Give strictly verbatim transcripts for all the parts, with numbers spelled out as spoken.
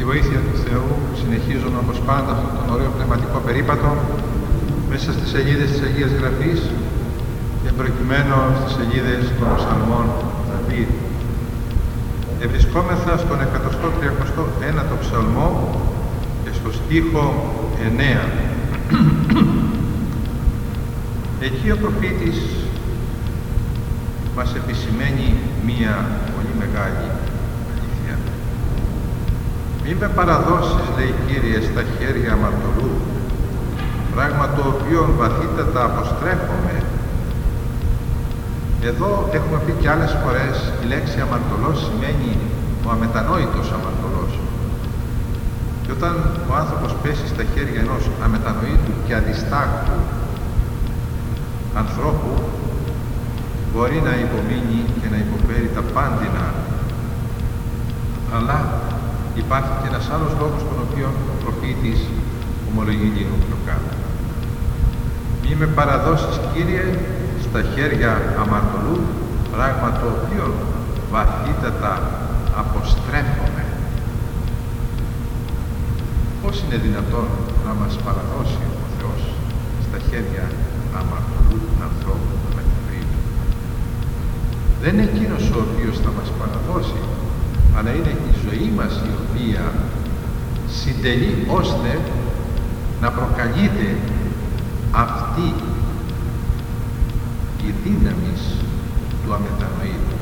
τη βοήθεια του Θεού συνεχίζουμε όπως πάντα αυτόν τον ωραίο πνευματικό περίπατο μέσα στις σελίδες της Αγίας Γραφής και προκειμένου στις σελίδες των ψαλμών Δαβίδ. Ευρισκόμεθα στον εκατοστό τριακοστό ένατο ψαλμό και στο στίχο εννέα. Εκεί ο προφήτης μας επισημαίνει μία πολύ μεγάλη αλήθεια. Μη με παραδώσεις, λέει Κύριε, στα χέρια αμαρτωλού, πράγμα το οποίο βαθύτατα αποστρέφομαι. Εδώ έχουμε πει κι άλλες φορές, η λέξη αμαρτωλός σημαίνει ο αμετανόητος αμαρτωλός. Και όταν ο άνθρωπος πέσει στα χέρια ενός αμετανοήτου και αδιστάκτου ανθρώπου, μπορεί να υπομείνει και να υποφέρει τα πάντινα. Αλλά υπάρχει και ένας άλλος λόγος τον οποίο ο προφήτης ομολογεί λίγο πιο κάτω. Μη με παραδώσεις, Κύριε, στα χέρια αμαρτωλού, πράγμα το οποίο βαθύτατα αποστρέφομαι. Πώς είναι δυνατόν να μας παραδώσει ο Θεός στα χέρια αμαρτωλού ανθρώπου με την φρύδη? Δεν είναι εκείνος ο οποίος θα μας παραδώσει, αλλά είναι η ζωή μας η οποία συντελεί ώστε να προκαλείται αυτή η δύναμη του αμετανοήτου.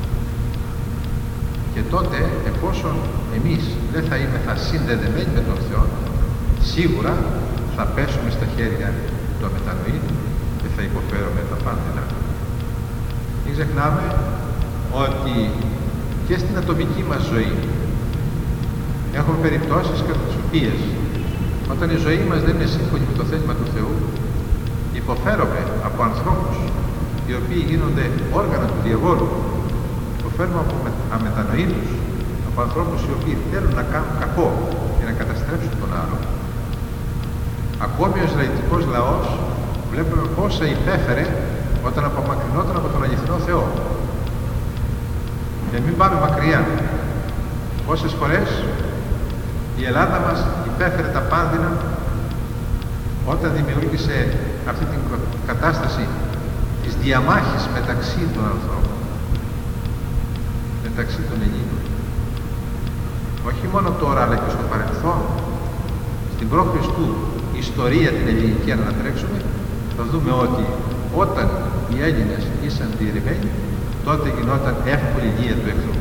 Και τότε, εφόσον εμείς δεν θα είμαστε συνδεδεμένοι με τον Θεό, σίγουρα θα πέσουμε στα χέρια του αμετανοήτου και θα υποφέρουμε τα πάντινα. Μην ξεχνάμε ότι και στην ατομική μας ζωή έχουμε περιπτώσεις κατά τις οποίες όταν η ζωή μας δεν είναι σύμφωνη με το θέλημα του Θεού, υποφέρουμε από ανθρώπους οι οποίοι γίνονται όργανα του διαβόλου, υποφέρουμε από αμετανοήτους, από ανθρώπους οι οποίοι θέλουν να κάνουν κακό και να καταστρέψουν τον άλλο. Ακόμη ο Ισραηλιτικός λαός βλέπουμε πόσα υπέφερε όταν απομακρυνόταν από τον αληθινό Θεό. Και μην πάμε μακριά. Πόσες φορές η Ελλάδα μας υπέφερε τα πάνδυνα όταν δημιούργησε αυτή την κατάσταση της διαμάχης μεταξύ των ανθρώπων, μεταξύ των Ελλήνων. Όχι μόνο τώρα, αλλά και στο παρελθόν, στην προ-Χριστού ιστορία την ελληνική αν ανατρέξουμε, θα δούμε ότι όταν οι Έλληνες ήσαν διαιρεμένοι, τότε γινόταν εύκολη γεία του εχθρού.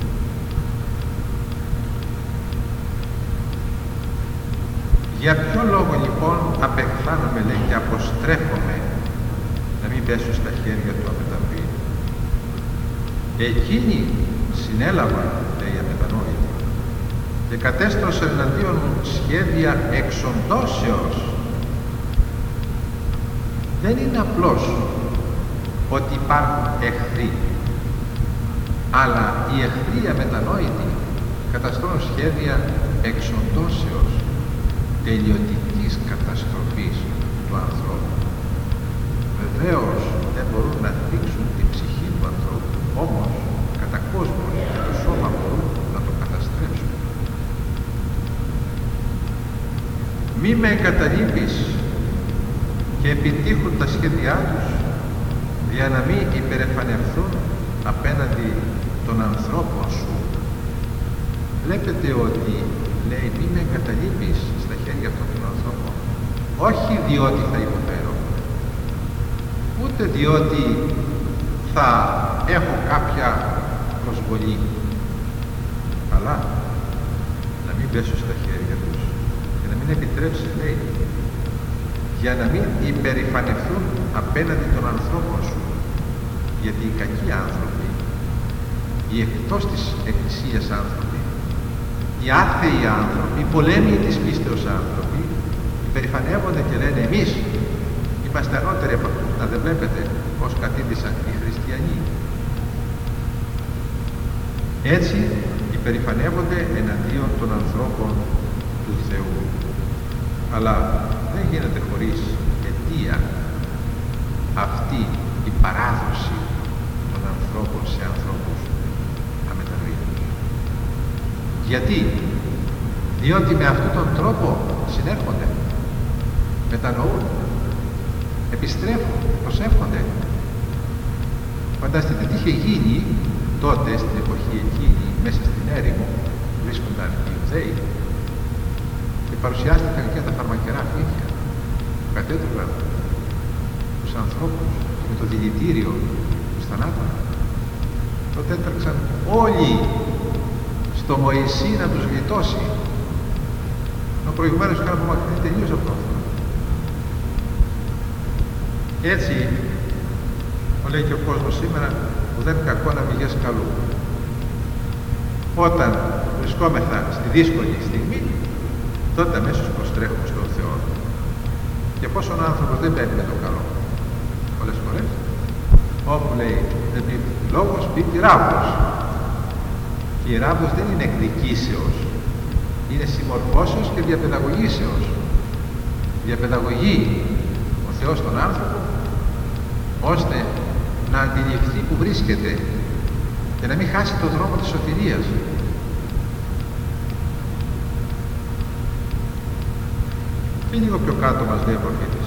Για ποιο λόγο λοιπόν απεχθάνομαι, λέει, και αποστρέφομαι να μην πέσω στα χέρια του αμετανοήτου? Εκείνοι συνέλαβαν, λέει, αμετανόητοι, και κατέστρωσαν εναντίον μου σχέδια εξοντώσεως. Δεν είναι απλώς ότι υπάρχουν εχθροί, αλλά οι εχθροί αμετανόητοι καταστρώνουν σχέδια εξοντώσεως, τελειωτικής καταστροφής του ανθρώπου. Βεβαίως δεν μπορούν να δείξουν την ψυχή του ανθρώπου, όμως κατά κόσμο και το σώμα μπορούν να το καταστρέψουν. Μη με εγκαταλείπεις και επιτύχουν τα σχέδιά τους, για να μην υπερεφανευθούν απέναντι των ανθρώπων σου. Βλέπετε ότι λέει μη με εγκαταλείπεις στα χέρια αυτών των ανθρώπων, όχι διότι θα υποφέρω, ούτε διότι θα έχω κάποια προσβολή, αλλά να μην πέσω στα χέρια τους και να μην επιτρέψεις, λέει, για να μην υπερηφανευτούν απέναντι των ανθρώπων σου. Γιατί οι κακοί άνθρωποι, οι εκτός της εκκλησίας άνθρωποι, οι άθεοι άνθρωποι, οι πολέμοι της πίστεως άνθρωποι, υπερηφανεύονται και λένε εμείς είμαστε ανώτεροι από αυτούς. Να δεν βλέπετε πως κατήντησαν οι χριστιανοί. Έτσι υπερηφανεύονται εναντίον των ανθρώπων του Θεού. Αλλά δεν γίνεται χωρίς αιτία αυτή η παράδοση των ανθρώπων σε ανθρώπους αμετανοήτους. Γιατί? διότι με αυτόν τον τρόπο συνέρχονται, μετανοούν, επιστρέφουν, προσεύχονται. Φανταστείτε τι είχε γίνει τότε στην εποχή εκείνη, μέσα στην έρημο που βρίσκονταν οι Ιουδαίοι και παρουσιάστηκαν και τα φαρμακερά φύγια που κατέτρωγαν τους ανθρώπους με το δηλητήριο του θανάτου. Τότε έτρεξαν όλοι στο Μωυσή να τους γλιτώσει. Ο προηγουμένως είχαν απομακρυνθεί τελείως από αυτό. Έτσι, λέει και ο κόσμος σήμερα, που δεν κακό να μηγές καλού. Όταν βρισκόμεθα στη δύσκολη στιγμή, τότε αμέσως προστρέχουμε στον Θεό. Και πόσο ο άνθρωπος δεν παίρνει με το καλό. Πολλές φορές, όπου λέει δεν πει λόγος, πει ράβος. Και η ράβος δεν είναι εκδικήσεως, είναι συμμορφώσεως και διαπαιδαγωγήσεως. Διαπαιδαγωγεί ο Θεός τον άνθρωπο, ώστε να αντιληφθεί που βρίσκεται και να μην χάσει το δρόμο της σωτηρίας. Και λίγο πιο κάτω μας λέει ο προφήτης.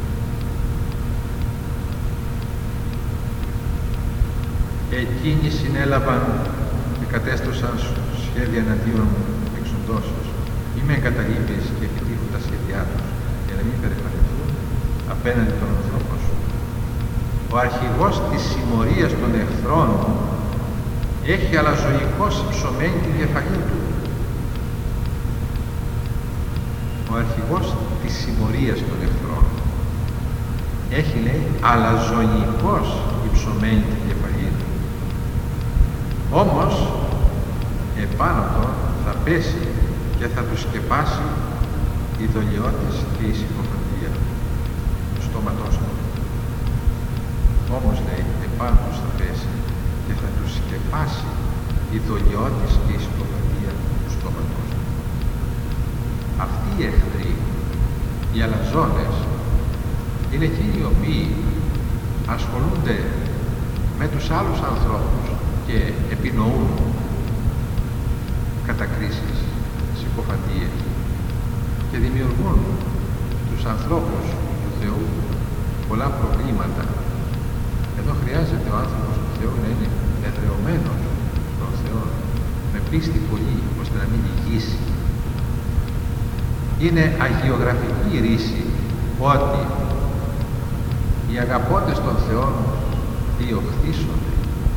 Εκείνοι συνέλαβαν και κατέστρωσαν σχέδια εναντίον μου εξοντώσεως. Είμαι εγκαταλείπεις και επιτύχουν τα σχέδιά τους για να μην περηφανευτούν απέναντι των ανθρώπων σου. Ο αρχηγός της συμμορίας των εχθρών μου έχει αλαζονικώς ψωμένη τη διαφαγή του. Ο αρχηγός της συμμορίας των εχθρών έχει, λέει, αλαζονικώς υψωμένη τη διαφαγή του. Όμως επάνω του θα πέσει και θα του σκεπάσει η δολιώτης και η συκοφαντία του στόματός του. Όμως, λέει, επάνω τους θα πέσει και θα τους σκεπάσει η δολιώτης και η συκοφαντία του στόματός του. Αυτοί οι εχθροί, οι αλαζόνες, είναι εκείνοι οι οποίοι ασχολούνται με τους άλλους ανθρώπους και επινοούν κατακρίσεις, συκοφαντίες και δημιουργούν τους ανθρώπους του Θεού πολλά προβλήματα. Εδώ χρειάζεται ο άνθρωπος του Θεού να είναι εδραιωμένος στον Θεό, με πίστη πολύ, ώστε να μην λυγίσει. Είναι αγιογραφική η ρίση ότι οι αγαπώντες των Θεών διωχθήσονται.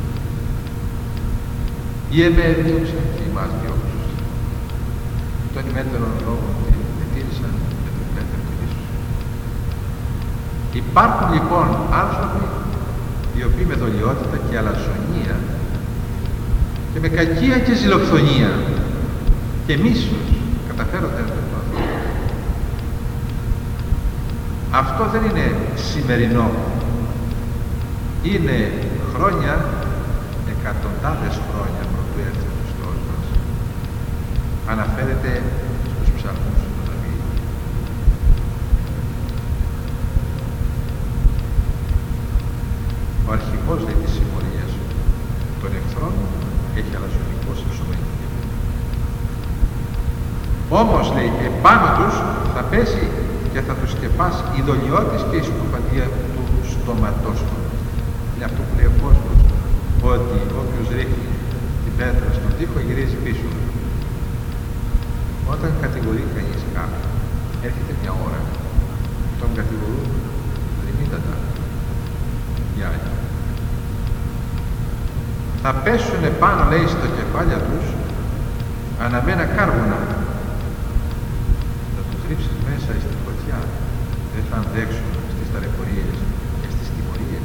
Οι εμέ διώξαν και εμάς διώξουν. Των ημέτερων λόγων και τήρησαν με τον Πέτρο του Ιησούς. Υπάρχουν λοιπόν άνθρωποι οι οποίοι με δολιότητα και αλαζονία και με κακία και ζηλοφθονία και μίσος καταφέρονται να το ανθρώπου. Αυτό δεν είναι σημερινό. Είναι χρόνια, εκατοντάδες χρόνια πρωτού έρθει ο Χριστός μας. Αναφέρεται στους ψαλμούς του Δαβίδ. Ο αρχηγός, λέει, της συμμορίας των εχθρών έχει αλαζονικός υψωμένη. Όμως, λέει, επάνω τους θα πέσει και θα τους σκεπάσει η δολιώτης και η συκοφαντία του στόματός του. Είναι αυτό που λέει ο κόσμος, ότι όποιος ρίχνει την πέτρα στον τοίχο γυρίζει πίσω. Όταν κατηγορεί κανείς κάποιον, έρχεται μια ώρα, τον κατηγορούν δρυμύτατα οι άλλοι. Θα πέσουν επάνω, λέει, στο κεφάλια τους αναμένα κάρβουνα. Θα τους ρίψεις μέσα στη φωτιά. Δεν θα αντέξουν στις ταλαιπωρίες και στις τιμωρίες.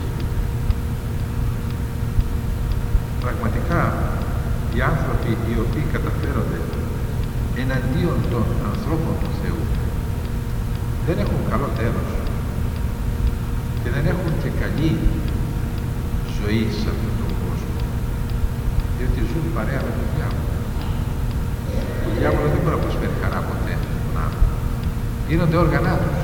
Πραγματικά οι άνθρωποι οι οποίοι καταφέρονται εναντίον των ανθρώπων του Θεού δεν έχουν καλό τέλος και δεν έχουν και καλή ζωή σε αυτόν τον κόσμο, διότι ζουν παρέα με τον διάβολο. Ο διάβολος δεν μπορεί να προσφέρει χαρά ποτέ στον άνθρωπο. Γίνονται όργανά τους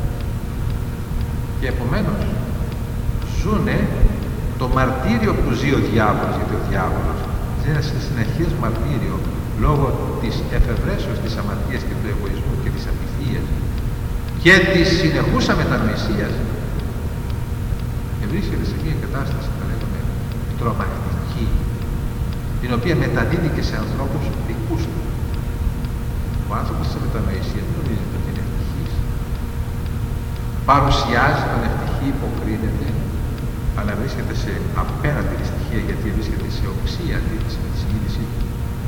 και επομένως ζουνε το μαρτύριο που ζει ο διάβολος, γιατί ο διάβολος ζει ένα συνεχές μαρτύριο λόγω της εφευρέσεως της αμαρτίας και του εγωισμού και της απειθίας και της συνεχούς αμετανοησίας, βρίσκεται σε μια κατάσταση, θα λέγαμε, τρομακτική, την οποία μεταδίδει και σε ανθρώπους δικούς του. Ο άνθρωπος της αμετανοησίας δεν νομίζει ότι είναι ευτυχής. Παρουσιάζει τον ευτυχή, υποκρίνεται, αλλά βρίσκεται σε απέραντη δυστυχία, γιατί βρίσκεται σε οξία αντίθεση με τη συνείδησή του.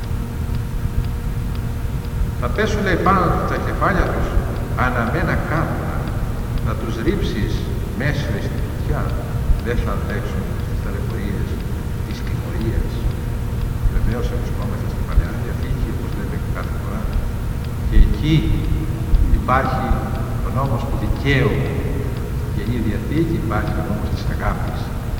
Θα πέσουν, λέει, πάνω τα κεφάλια τους αναμένα κάρβουνα, να τους ρίψεις μέσα στη φωτιά, δεν θα αντέξουν τις ταλαιπωρίες της τιμωρίας. Βεβαίως βρισκόμαστε στην Παλαιά Διαθήκη, όπως λέμε και κάθε φορά, και εκεί υπάρχει ο νόμος του δικαίου, και η Διαθήκη υπάρχει ο νόμος της αγάπης.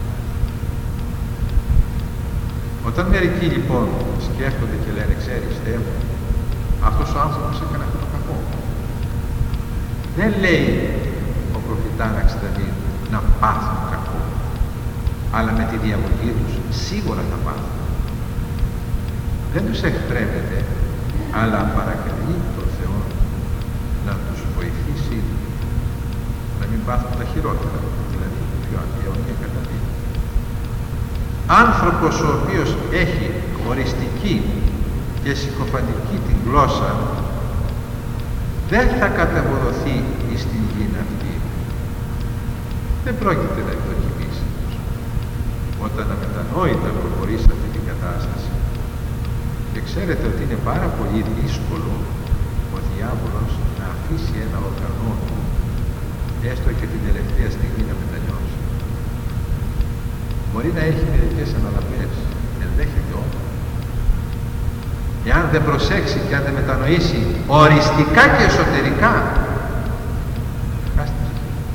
Όταν μερικοί λοιπόν σκέφτονται και λένε, ξέρεις Θεέ μου, αυτός ο άνθρωπος έκανε αυτό το κακό, δεν λέει ο προφητάς Αξιτανίου να πάθουν κακό, αλλά με τη διαγωγή τους σίγουρα θα πάθουν. Δεν τους εχθρεύεται, αλλά παρακαλεί τον Θεό να τους βοηθήσει να μην πάθουν τα χειρότερα, δηλαδή το πιο αιώνια καταδίκη. Άνθρωπος ο οποίος έχει χωριστική και συκοφαντική την γλώσσα, δεν θα καταβοδοθεί στην γη αυτή. Δεν πρόκειται να ευδοκιμήσει. Όταν αμετανόητα προχωρεί σε αυτή την κατάσταση, και ξέρετε ότι είναι πάρα πολύ δύσκολο ο διάβολος να αφήσει ένα οργανό του, έστω και την τελευταία στιγμή, να μετανιώσει. Μπορεί να έχει μερικές αναλαπές, ενδέχεται όμως. Εάν δεν προσέξει και αν δεν μετανοήσει οριστικά και εσωτερικά, χάστε.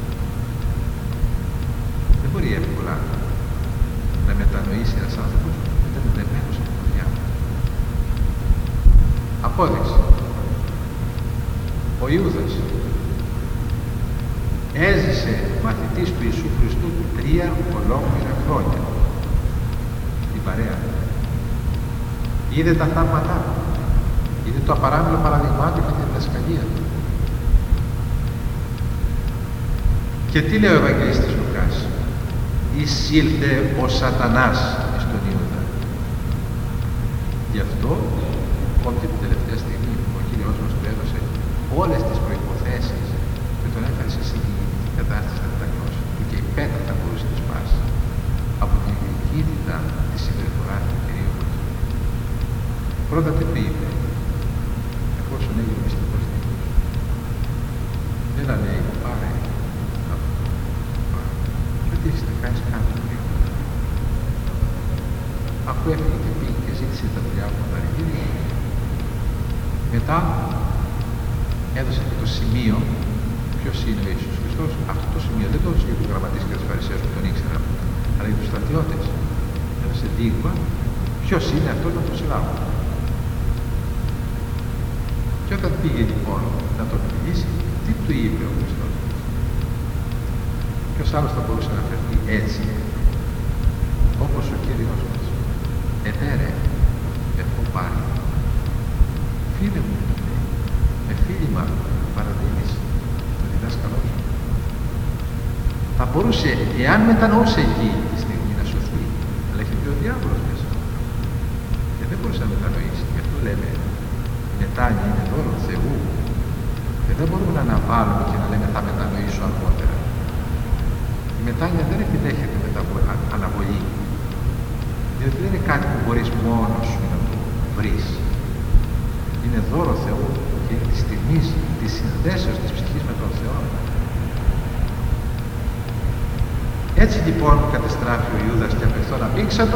Δεν μπορεί εύκολα να μετανοήσει ένας άνθρωπος που ήταν δεμένος από το διάβολο. Απόδειξη. Ο Ιούδας έζησε μαθητής του Ιησού Χριστού τρία ολόκληρα χρόνια την παρέα. Είδε τα θαύματά του, είδε το απαράμιλο παραδειγμά του και τη διδασκαλία του. Και τι λέει ο Ευαγγελιστής Λουκάς? Εισήλθε ο σατανάς στον Ιούδα. Γι' αυτό, όποτε την τελευταία στιγμή ο Κύριος μας του έδωσε όλες τις προϋποθέσεις και τον έφερε σε συγκεκριμένη κατάσταση να μετανιώσει, που και η πέτρα θα μπορούσε να σπάσει από την γλυκύτητα της συμπεριφοράς του Κυρίου μας. Πρώτα τι είπε, εφόσον έγινε μυστικός τύπος, έλα λέει, πάρε αυτό, πάρε, και ότι έχεις να κάνεις κάτω λίγο. Αφού έφυγε και πήγε και ζήτησε τα δουλειά από τα ρηγήρια, μετά έδωσε και το σημείο, ποιος είναι ο Ιησούς Χριστός. Αυτό το σημείο δεν το έδωσε για τους γραμματείς και τους φαρισαίους που τον ήξεραν, αλλά για τους στρατιώτες. Έδωσε δείγμα ποιος είναι αυτός να τον συλλάβουν. Και όταν πήγε λοιπόν να τον μιλήσει, τι του είπε ο Χριστός? Ποιος άλλος θα μπορούσε να φερθεί έτσι, όπως ο Κύριος μας? Ετέρε, έχω πάρει. Φίλε μου, με φίλημα παραδείγεις το διδάσκαλό σου. Θα μπορούσε, εάν μετανοούσε εκεί τη στιγμή, να σωθεί, αλλά έχει και ο διάβολος μέσα. Και δεν μπορούσε να μετανοήσει. Γι' αυτό λέμε, η μετάνοια είναι δώρο Θεού. Και δεν μπορούμε να αναβάλουμε και να λέμε θα μετανοήσω αργότερα. Η μετάνοια δεν επιδέχεται αναβολή. Διότι δεν είναι κάτι που μπορείς μόνος σου να το βρεις. Είναι δώρο Θεού και τη στιγμή της συνδέσεως της ψυχής με τον Θεό. Έτσι λοιπόν κατεστράφει ο Ιούδας και απ' αυτόν απήξατο,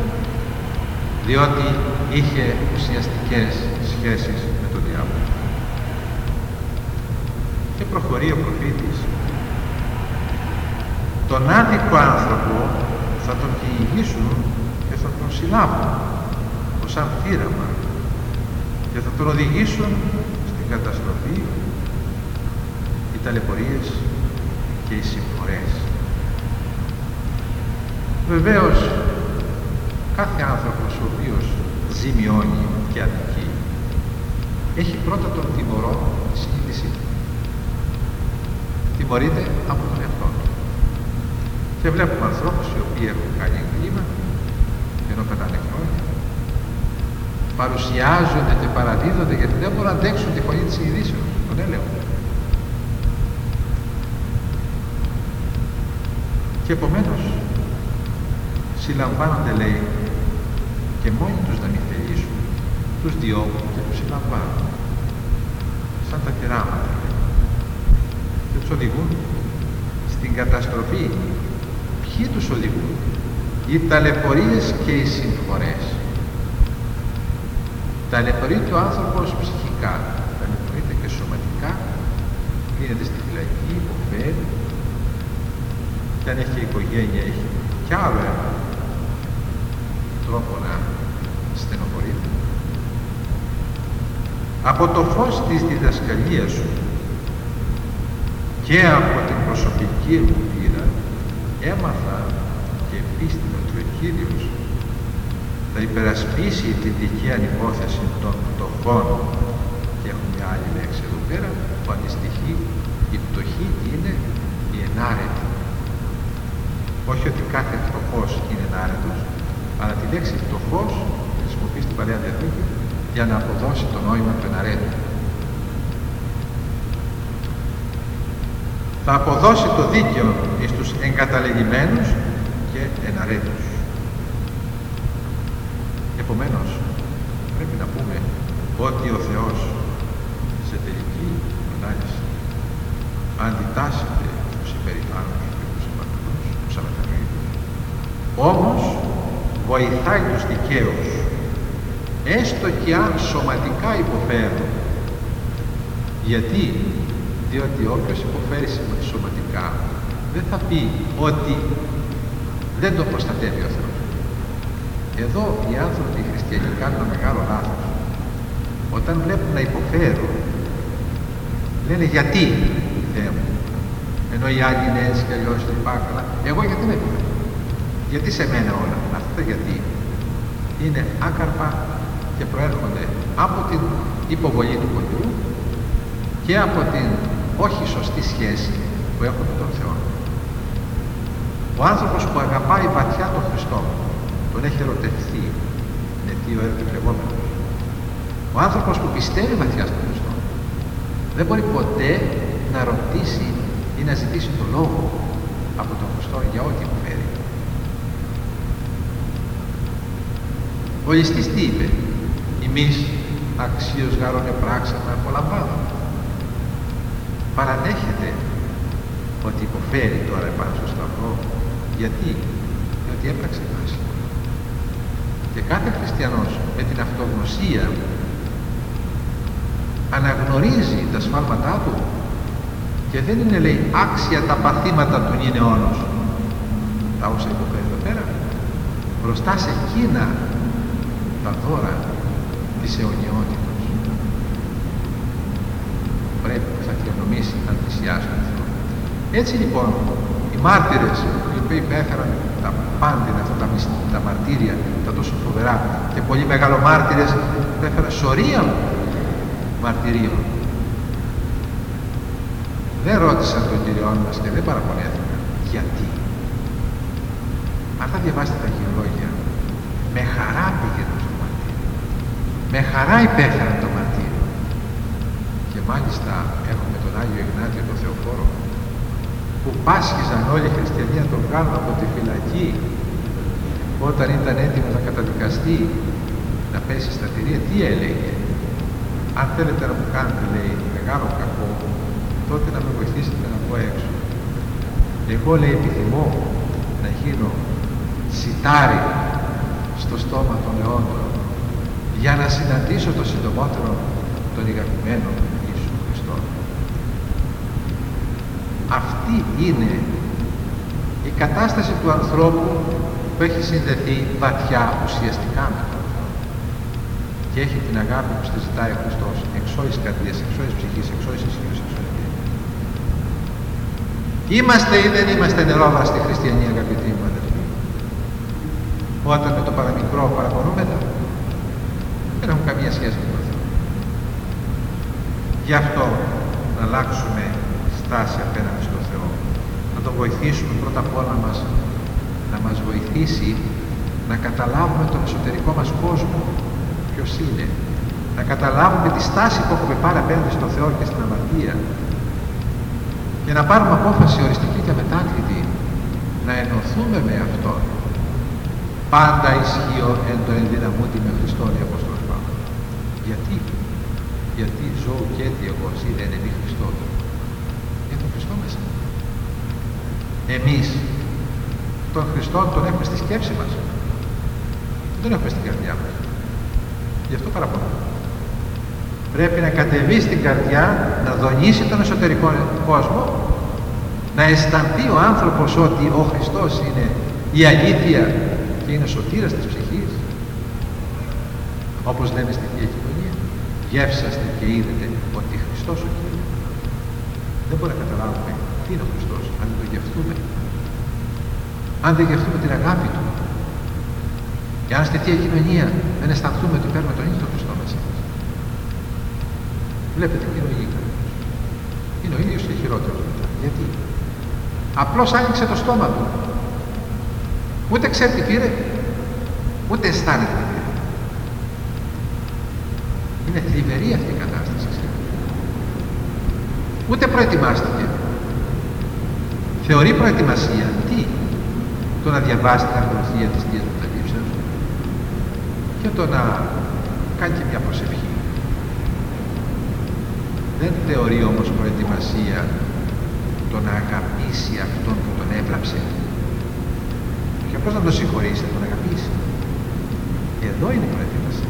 διότι είχε ουσιαστικές σχέσεις με τον διάβολο. Και προχωρεί ο προφήτης. Τον άδικο άνθρωπο θα τον κυνηγήσουν και θα τον συλλάβουν ως σαν θύραμα και θα τον οδηγήσουν στην καταστροφή οι ταλαιπωρίες και οι συμφορές. Βεβαίως κάθε άνθρωπος ο οποίος ζημιώνει και αδικεί, έχει πρώτα τον τιμωρό τη συνείδησή του. Τιμωρείται από τον εαυτό του. Και βλέπουμε ανθρώπους οι οποίοι έχουν κάνει εγκλήματα, ενώ περνάνε χρόνια, παρουσιάζονται και παραδίδονται γιατί δεν μπορούν να αντέξουν τη φωνή της συνειδήσεως, τον έλεγχο. Και επομένως συλλαμβάνονται, λέει, και μόνοι τους να μην θελήσουν, τους διώκουν και τους συλλαμβάνουν σαν τα κεράματα, και τους οδηγούν στην καταστροφή. Ποιοι τους οδηγούν? Οι ταλαιπωρίες και οι συμφορές. Ταλαιπωρείται ο άνθρωπος ψυχικά, ταλαιπωρείται και σωματικά, κλείνεται στη φυλακή, υποφέρει, και αν έχει οικογένεια έχει κι άλλο ένα τρόπο να στενοχωρείται. Από το φως της διδασκαλίας σου και από την προσωπική μου πείρα έμαθα και πίστη ότι ο Κύριος θα υπερασπίσει την δικαία υπόθεση των πτωχών. Και έχουμε μια άλλη λέξη εδώ πέρα που αντιστοιχεί: η πτωχή είναι η ενάρετη. Όχι ότι κάθε πτωχός είναι ενάρετος, αλλά τη λέξη πτωχός χρησιμοποιεί στην Παλαιά Διαθήκη για να αποδώσει το νόημα του εναρέτου. Θα αποδώσει το δίκαιο εις τους εγκαταλεγημένους και εναρέτους. Επομένως, πρέπει να πούμε ότι ο Θεός σε τελική ανάλυση αντιτάσσεται στους υπερηφάνους και τους απατηλούς, τους αμετανοήτους. Όμως βοηθάει τους δικαίους, έστω και αν σωματικά υποφέρουν. Γιατί? Διότι όποιος υποφέρει σωματικά δεν θα πει ότι δεν το προστατεύει ο Θεός. Εδώ οι άνθρωποι οι χριστιανοί κάνουν ένα μεγάλο λάθος. Όταν βλέπουν να υποφέρουν, λένε γιατί Θεέ μου, ενώ οι άλλοι είναι έτσι και αλλιώς λοιπά, καλά, εγώ γιατί δεν υποφέρω? Γιατί σε μένα όλα αυτά? Γιατί είναι άκαρπα και προέρχονται από την υποβολή του πονηρού και από την όχι σωστή σχέση που έχουν με τον Θεό. Ο άνθρωπος που αγαπάει βαθιά τον Χριστό, τον έχει ερωτευθεί, είναι τι ο ερωτευόμενος. Ο άνθρωπος που πιστεύει βαθιά στον Χριστό δεν μπορεί ποτέ να ρωτήσει ή να ζητήσει τον λόγο από τον Χριστό για ό,τι υποφέρει. Ο ληστής τι είπε? Εμείς αξίως γάρον επράξαμε απολαμβάνουμε. Παραδέχεται ότι υποφέρει τώρα επάνω στο σταυρό. Γιατί? Διότι έπραξε βάση. Και κάθε χριστιανός με την αυτογνωσία αναγνωρίζει τα σφάλματά του και δεν είναι, λέει, άξια τα παθήματα του νηνεώνος, τα όσα υποφέρει εδώ πέρα, μπροστά σε εκείνα τα δώρα της αιωνιότητος. Πρέπει θα κληρονομήσει να θυσιάσει τον Θεό. Έτσι λοιπόν οι μάρτυρες οι οποίοι υπέφεραν τα πάντινα αυτά τα, τα μαρτύρια, τα τόσο φοβερά και πολύ μεγαλομάρτυρες υπέφεραν σωρία μαρτυρίων, δεν ρώτησαν τον Κύριό μας και δεν παραπονέθηκαν. Γιατί? Αν θα διαβάσετε τα Αγιολόγια, με χαρά πήγαιναν στο μαρτύριο, με χαρά υπέφεραν το μαρτύριο. Και μάλιστα έχουμε τον Άγιο Ιγνάτιο τον Θεοφόρο, που πάσχιζαν όλοι οι χριστιανοί να τον βγάλουν από τη φυλακή όταν ήταν έτοιμο να καταδικαστεί, να πέσει στα θηρία. Τι έλεγε? Αν θέλετε να μου κάνετε, λέει, μεγάλο κακό, τότε να με βοηθήσετε να βγω έξω. Εγώ, λέει, επιθυμώ να γίνω σιτάρι στο στόμα των αιώντων για να συναντήσω το συντομότερο τον αγαπημένο Ιησού Χριστό. Αυτή είναι η κατάσταση του ανθρώπου που έχει συνδεθεί βαθιά ουσιαστικά με τον Θεό και έχει την αγάπη που στη ζητάει ο Χριστός, εξόης καρδίας, εξόης ψυχής, εξόης ισχύος, εξόης δύναμης. Είμαστε ή δεν είμαστε νερόβαστοι χριστιανοί, αγαπητοί μου αδελφοί, όταν με το παραμικρό παραπονούμετα? δεν έχουν καμία σχέση με τον Θεό. Γι' αυτό να αλλάξουμε στάση απέναντι στον Θεό, να τον βοηθήσουμε πρώτα απ' όλα μας, να μας βοηθήσει να καταλάβουμε τον εσωτερικό μας κόσμο, ποιος είναι, να καταλάβουμε τη στάση που έχουμε πάρει απέναντι στον Θεό και στην αμαρτία και να πάρουμε απόφαση οριστική και αμετάκλητη να ενωθούμε με Αυτόν. Πάντα ισχύω εν το ενδυναμούτη με Χριστόν, η Απόστολος Παύλος. Γιατί, γιατί ζω και τι εγώ, εσύ δεν είναι μη Χριστός. Για τον Χριστό μέσα. Εμείς τον Χριστό τον έχουμε στη σκέψη μας. Δεν τον έχουμε στην καρδιά μας. Γι' αυτό παραπονώ. Πρέπει να κατεβεί στην καρδιά, να δονήσει τον εσωτερικό κόσμο, να αισθανθεί ο άνθρωπος ότι ο Χριστός είναι η αλήθεια και είναι σωτήρας της ψυχής. Όπως λέμε στη Θεία Κοινωνία, γεύσαστε και είδετε ότι Χριστός ο Κύριος. Δεν μπορούμε να καταλάβουμε τι είναι ο Χριστός αν δεν το γευτούμε. Αν δεν γευτούμε την αγάπη Του. Και αν στη Θεία Κοινωνία δεν αισθανθούμε ότι παίρνουμε τον ίδιο τον Χριστό μέσα μας. Βλέπετε τι είναι ο ίδιος. Είναι ο ίδιος και χειρότερος μετά. Γιατί? Απλώς άνοιξε το στόμα του. Ούτε ξέρει τι πήρε, ούτε αισθάνεται τι πήρε. Είναι θλιβερή αυτή η κατάσταση. Ούτε προετοιμάστηκε. Θεωρεί προετοιμασία τι? Το να διαβάσει την ακολουθία της Θείας Μεταλήψεως και το να κάνει και μια προσευχή. Δεν θεωρεί όμως προετοιμασία το να αγαπήσει αυτόν που τον έβλαψε. Και πώς να τον συγχωρήσει, να τον αγαπήσει. Και εδώ είναι η προετοιμασία.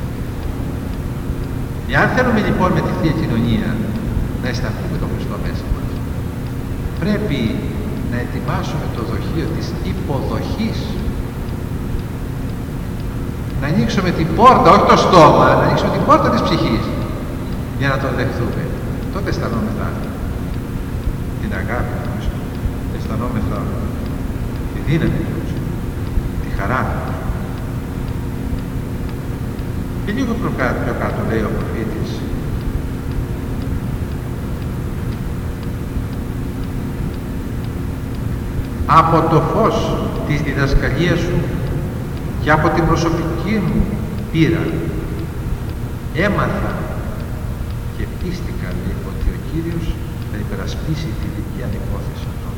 Εάν θέλουμε λοιπόν με τη Θεία Κοινωνία να αισθανθούμε τον Χριστό μέσα μας, πρέπει να ετοιμάσουμε το δοχείο της υποδοχής. Να ανοίξουμε την πόρτα, όχι το στόμα, να ανοίξουμε την πόρτα της ψυχής για να τον δεχθούμε. Τότε αισθανόμεθα την αγάπη του Χριστού, αισθανόμεθα τη δύναμη του Χριστού, τη χαρά του. Και λίγο πιο κάτω, πιο κάτω λέει ο προφήτης, από το φως της διδασκαλίας σου και από την προσωπική μου πείρα έμαθα και πίστηκα λέει, ότι ο Κύριος θα υπερασπίσει τη δική ανυπόθεση αυτών.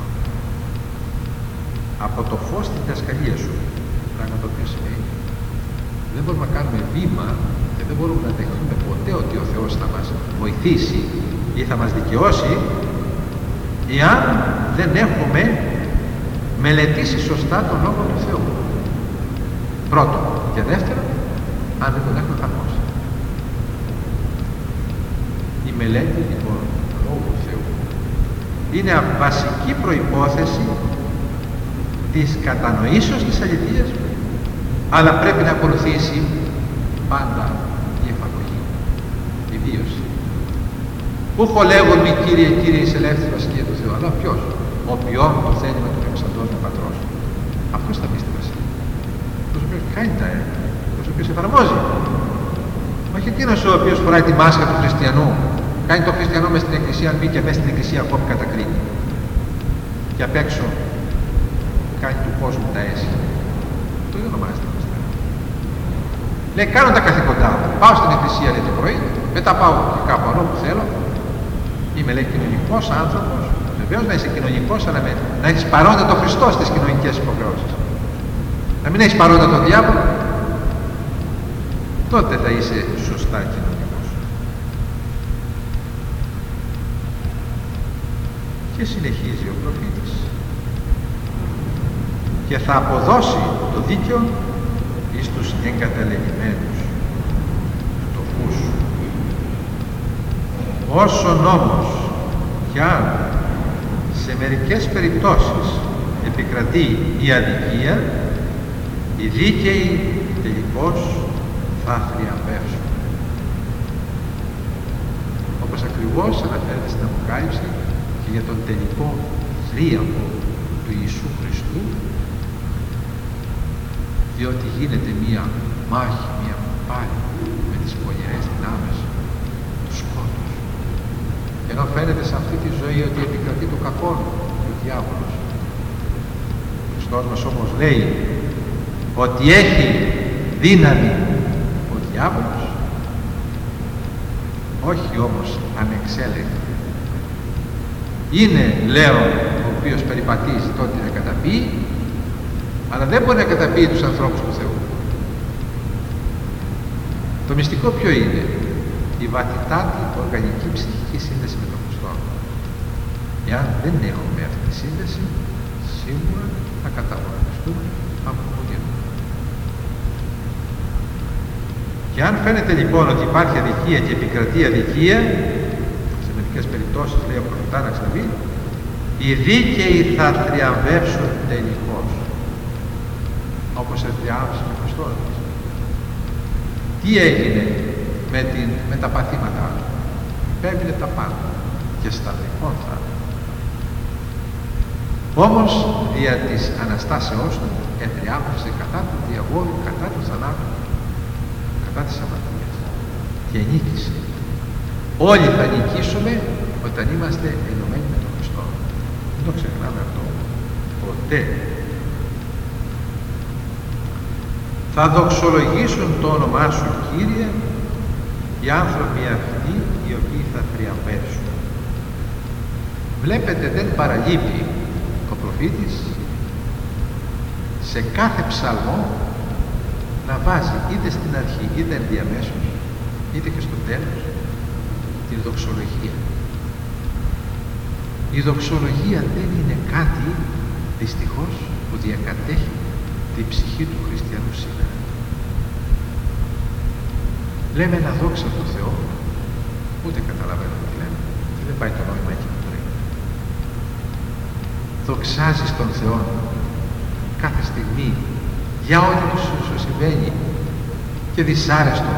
Από το φως της διδασκαλίας σου, πράγμα το οποίο σημαίνει δεν μπορούμε να κάνουμε βήμα και δεν μπορούμε να δεχτούμε ποτέ ότι ο Θεός θα μας βοηθήσει ή θα μας δικαιώσει εάν δεν έχουμε μελετήσει σωστά τον Λόγο του Θεού. Πρώτον. Και δεύτερον, αν δεν τον έχουμε εφαρμόσει. Η μελέτη λοιπόν του Λόγου του Θεού είναι βασική προϋπόθεση της κατανοήσεως της αληθείας, αλλά πρέπει να ακολουθήσει πάντα η εφαρμογή, η βίωση. Ούχο λέγον μη Κύριε, Κύριε εις ελεύθερη βασιλεία του Θεού, αλλά ποιος? Ο ποιόν το θέλημα του εξαντός με πατρός. Αυτός θα μπει στη βασιλεία. Αυτός ο οποίος κάνει τα έργα, αυτός ο οποίος εφαρμόζει. Όχι εκείνος ο οποίος φοράει τη μάσκα του χριστιανού, κάνει τον χριστιανό μες στην εκκλησία, αν μπει και μέσα στην εκκλησία ακόμη κατακρίνει. Και απ' έξω κάνει του κόσμου τα αίσια. Το δεν ονομάζεται χριστιανό. Λέει, κάνω τα καθήκοντά μου. Πάω στην εκκλησία λέει το πρωί, μετά πάω και κάπου αλλού που θέλω. Είμαι λέει κοινωνικός άνθρωπος. Βεβαίως να είσαι κοινωνικός, αλλά με, να έχεις παρόντα τον Χριστό στις κοινωνικές υποχρεώσεις. Να μην έχεις παρόντα τον διάβολο, τότε θα είσαι σωστά κοινωνικός. Και συνεχίζει ο προφήτης. Και θα αποδώσει το δίκαιο εις τους εγκαταλελειμμένους φτωχούς. Όσον όμως κι αν σε μερικές περιπτώσεις επικρατεί η αδικία, οι δίκαιοι τελικώς θα θριαμβεύσουν. Όπως ακριβώς αναφέρεται στην Αποκάλυψη και για τον τελικό θρίαμβο του Ιησού Χριστού, διότι γίνεται μία μάχη, μία πάλι τις πονηρές δυνάμεις του σκότους. Ενώ φαίνεται σε αυτή τη ζωή ότι επικρατεί το κακό, ο διάβολος. Ο Χριστός μας όμως λέει ότι έχει δύναμη ο διάβολος, όχι όμως ανεξέλεγκτη. Είναι λέον ο οποίος περιπατήσει τότε να καταπιεί, αλλά δεν μπορεί να καταπιεί τους ανθρώπους του Θεού. Το μυστικό ποιο είναι? Η βαθυτάτη οργανική ψυχική σύνδεση με τον Χριστό. Εάν δεν έχουμε αυτή τη σύνδεση, σίγουρα θα καταβολιστούμε από το γένο. Και αν φαίνεται λοιπόν ότι υπάρχει αδικία και επικρατεί αδικία, σε μερικές περιπτώσεις λέει ο προφητάς να ξαναβεί, οι δίκαιοι θα θριαμβεύσουν τελικώς, όπως εθριάμβησε ο Χριστός. Τι έγινε με, την, με τα παθήματά του? Υπέβηνε τα πάντα και σταυρικών θάνατο. Όμως δια της Αναστάσεώς του εθριάμβευσε κατά του διαβόλου, κατά του θανάτου, κατά της αμαρτίας και νίκησε. Όλοι θα νικήσουμε όταν είμαστε ενωμένοι με τον Χριστό. Δεν το ξεχνάμε αυτό ποτέ. Θα δοξολογήσουν το όνομά σου, Κύριε, οι άνθρωποι αυτοί οι οποίοι θα θριαμβεύσουν. Βλέπετε, δεν παραλείπει ο προφήτης σε κάθε ψαλμό να βάζει είτε στην αρχή είτε ενδιαμέσως είτε και στο τέλος την δοξολογία. Η δοξολογία δεν είναι κάτι δυστυχώς που διακατέχει την ψυχή του χριστιανού σήμερα. Λέμε ένα δόξα τω Θεώ, ούτε καταλαβαίνουμε τι λέμε και δεν πάει το νόημα εκεί που λέει. Δοξάζεις τον Θεό κάθε στιγμή για ό,τι σου συμβαίνει και δυσάρεστο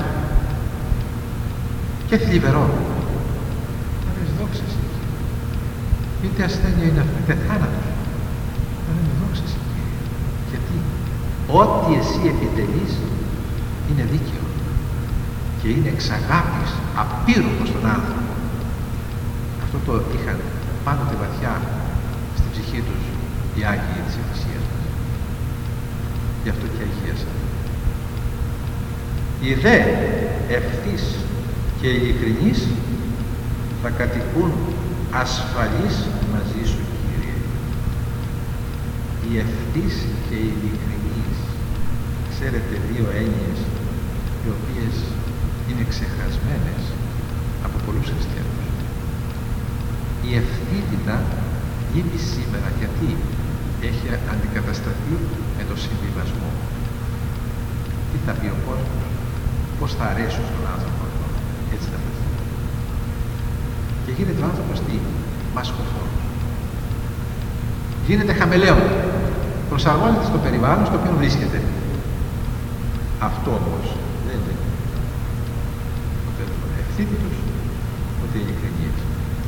και θλιβερό. Να λες δόξα σε εκεί. Είτε ασθένεια είναι αυτή, είτε θάνατος. Να λέμε δόξα σε εκεί. Γιατί ό,τι εσύ επιτελείς είναι δίκαιο και είναι εξ αγάπης απείρου προς τον άνθρωπο. Αυτό το είχαν πάντοτε βαθιά στην ψυχή τους οι Άγιοι της Εκκλησίας μας. Γι' αυτό και αγίασαν. Οι δε ευθύς και ειλικρινείς θα κατοικούν ασφαλείς μαζί σου, Κύριε. Οι ευθύς και οι ειλικρινείς, ξέρετε, δύο έννοιες οι οποίες είναι ξεχασμένες από πολλούς χριστιανούς. Η ευθύτητα λείπει σήμερα γιατί έχει αντικατασταθεί με το συμβιβασμό. Τι θα πει ο κόσμος, πώς θα αρέσουν στον άνθρωπο, έτσι θα πει. Και γίνεται ο άνθρωπος τι? Μασκοφόρος. Γίνεται χαμελέον. Προσαρμόζεται στο περιβάλλον στο οποίο βρίσκεται. Αυτό όμως δεν είναι. Ούτε ευθύτητος, ούτε ειλικρινής.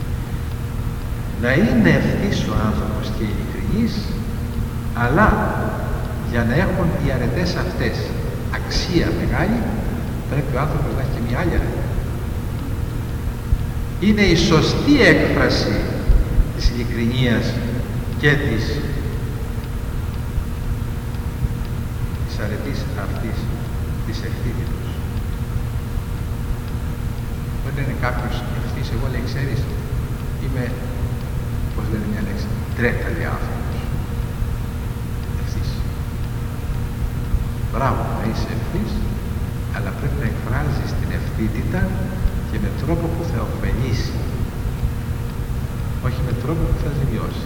Να είναι ευθύς ο άνθρωπος και ειλικρινής, αλλά για να έχουν οι αρετές αυτές αξία μεγάλη, πρέπει ο άνθρωπος να έχει και μια άλλη αρετή. Είναι η σωστή έκφραση της ειλικρινίας και της, της αρετής αυτής, της ευθύτητος. Όταν είναι κάποιος ευθύς, εγώ λέει, ξέρεις, είμαι, πώς λένε μια λέξη, τρέκαλη άνθρωπος. Ευθύς. Μπράβο, να είσαι ευθύς, αλλά πρέπει να εκφράζεις την ευθύτητα και με τρόπο που θα ωφελήσει, όχι με τρόπο που θα ζημιώσει.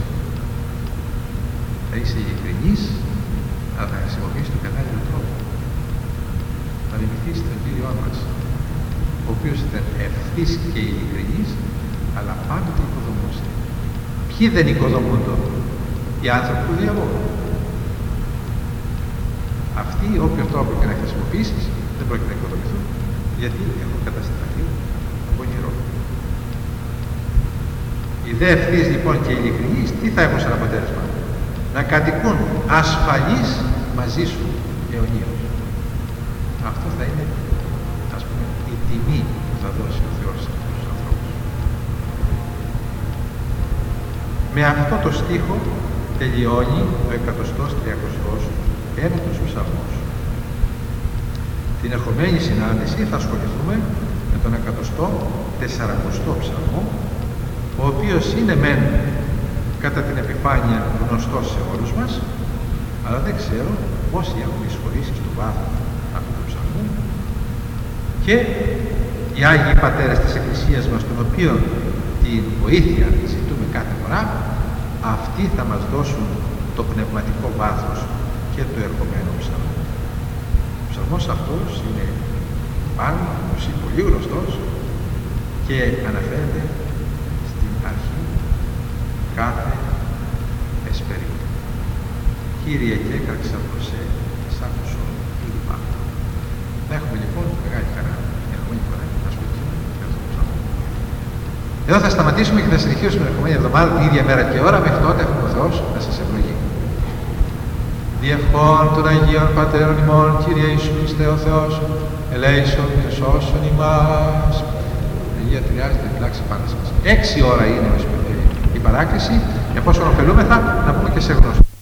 Θα είσαι ειλικρινής, αλλά θα χρησιμοποιήσεις τον κατάλληλο τρόπο. Θα θυμηθείς τον Κύριό μας, ο οποίος ήταν ευθύς και ειλικρινής, αλλά πάντοτε οικοδομούσε. Ποιοι δεν οικοδομούν τώρα? Οι άνθρωποι του διαβόλου. Αυτοί, όποιο τρόπο και να χρησιμοποιήσεις, δεν πρόκειται να οικοδομηθούν, γιατί έχουν καταστραφεί από πονηρό. Οι δε ευθύς λοιπόν και ειλικρινείς, τι θα έχουν σαν αποτέλεσμα? Να κατοικούν ασφαλείς μαζί σου αιωνίως. Αυτό θα είναι, ας πούμε, η Με αυτό το στίχο τελειώνει ο εκατοστός τριακοστός ένατος ψαλμός. Την ερχομένη συνάντηση θα ασχοληθούμε με τον εκατοστό τεσσαρακοστό ψαλμό, ο οποίος είναι μεν κατά την επιφάνεια γνωστός σε όλους μας, αλλά δεν ξέρω πόσοι έχουν εισχωρήσει στο βάθος αυτού του ψαλμού, και οι Άγιοι Πατέρες της Εκκλησίας μας, των οποίων την βοήθεια ζητούμε κάθε φορά, αυτοί θα μας δώσουν το πνευματικό βάθος και του ερχομένου ψαλμού. Ο ψαλμός αυτός είναι πάνω, είναι πολύ γνωστός και αναφέρεται στην αρχή κάθε εσπερίου. Κύριε, και έκραξα προς σε, σ' άκουσο κλπ. Θα έχουμε λοιπόν μεγάλη χαρά την ερχομένη φορά να ασχοληθούμε με αυτό το ψαλμό. Εδώ θα σταματήσουμε και θα συνεχίσουμε την ερχομένη εβδομάδα την ίδια μέρα και ώρα. Μέχρι τότε έχουμε ο Θεός να σας ευλογεί. Διευχών των Αγίων Πατέρων ημών, Κύριε Ιησού Χριστέ ο Θεός, ελέησον και σώσον ημάς. Αγία Τριάδη θα επιφυλάξει πάντα σας. Έξι ώρα είναι η παράκληση, για πόσο ωφελούμεθα να πούμε και σε γνώση.